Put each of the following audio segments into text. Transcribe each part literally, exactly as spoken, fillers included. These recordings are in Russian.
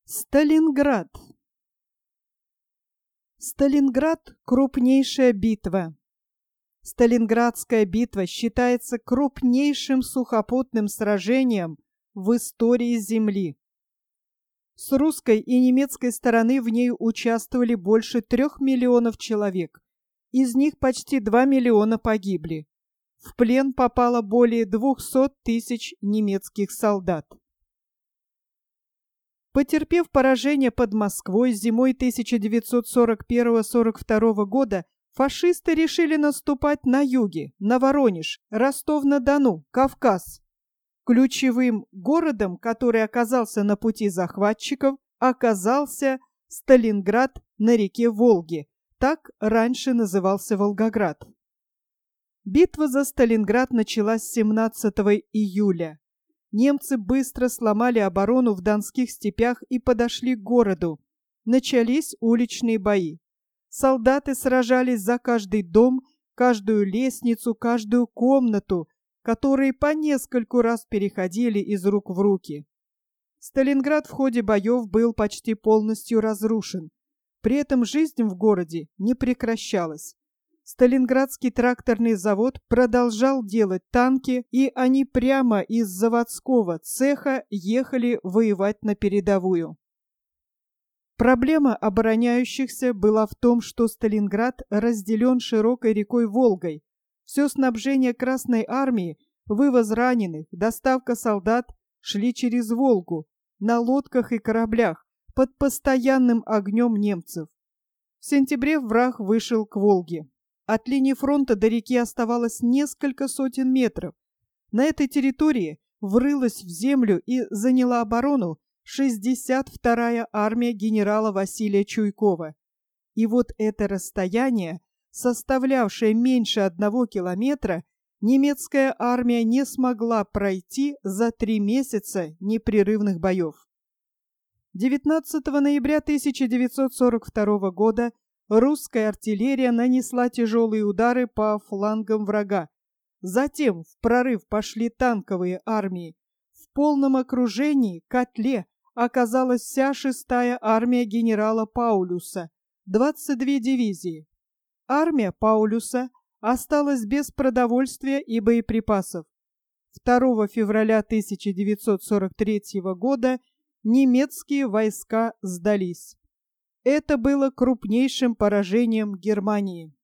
Сталинград. Сталинград – крупнейшая битва. Сталинградская битва считается крупнейшим сухопутным сражением в истории Земли. С русской и немецкой стороны в ней участвовали больше трех миллионов человек. Из них почти два миллиона погибли. В плен попало более двухсот тысяч немецких солдат. Потерпев поражение под Москвой зимой тысяча девятьсот сорок первого — сорок второго года, фашисты решили наступать на юге, на Воронеж, Ростов-на-Дону, Кавказ. Ключевым городом, который оказался на пути захватчиков, оказался Сталинград на реке Волге. Так раньше назывался Волгоград. Битва за Сталинград началась семнадцатого июля. Немцы быстро сломали оборону в Донских степях и подошли к городу. Начались уличные бои. Солдаты сражались за каждый дом, каждую лестницу, каждую комнату, которые по нескольку раз переходили из рук в руки. Сталинград в ходе боев был почти полностью разрушен. При этом жизнь в городе не прекращалась. Сталинградский тракторный завод продолжал делать танки, и они прямо из заводского цеха ехали воевать на передовую. Проблема обороняющихся была в том, что Сталинград разделен широкой рекой Волгой. Все снабжение Красной армии, вывоз раненых, доставка солдат шли через Волгу, на лодках и кораблях, под постоянным огнем немцев. В сентябре враг вышел к Волге. От линии фронта до реки оставалось несколько сотен метров. На этой территории врылась в землю и заняла оборону шестьдесят вторая армия генерала Василия Чуйкова. И вот это расстояние, составлявшее меньше одного километра, немецкая армия не смогла пройти за три месяца непрерывных боев. девятнадцатого ноября тысяча девятьсот сорок второго года русская артиллерия нанесла тяжелые удары по флангам врага. Затем в прорыв пошли танковые армии. В полном окружении, котле, оказалась вся шестая армия генерала Паулюса, двадцать две дивизии. Армия Паулюса осталась без продовольствия и боеприпасов. второго февраля тысяча девятьсот сорок третьего года немецкие войска сдались. Это было крупнейшим поражением Германии.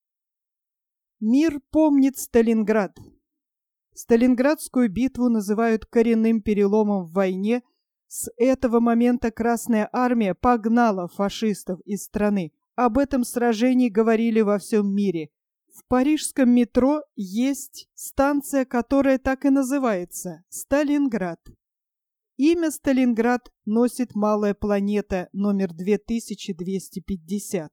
Мир помнит Сталинград. Сталинградскую битву называют коренным переломом в войне. С этого момента Красная армия погнала фашистов из страны. Об этом сражении говорили во всем мире. В парижском метро есть станция, которая так и называется – Сталинград. Имя Сталинград носит малая планета номер две тысячи двести пятьдесят.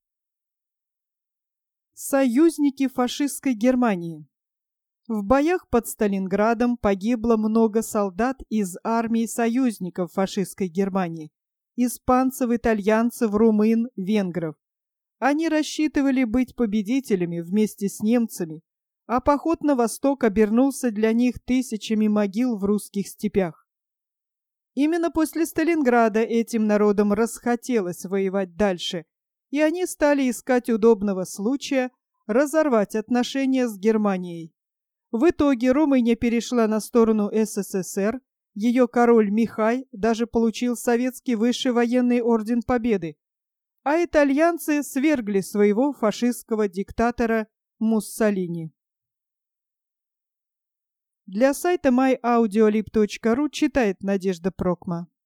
Союзники фашистской Германии. В боях под Сталинградом погибло много солдат из армии союзников фашистской Германии – испанцев, итальянцев, румын, венгров. Они рассчитывали быть победителями вместе с немцами, а поход на восток обернулся для них тысячами могил в русских степях. Именно после Сталинграда этим народам расхотелось воевать дальше, и они стали искать удобного случая разорвать отношения с Германией. В итоге Румыния перешла на сторону СССР, ее король Михай даже получил советский высший военный орден Победы, а итальянцы свергли своего фашистского диктатора Муссолини. Для сайта май аудиолиб точка ру читает Надежда Прокма.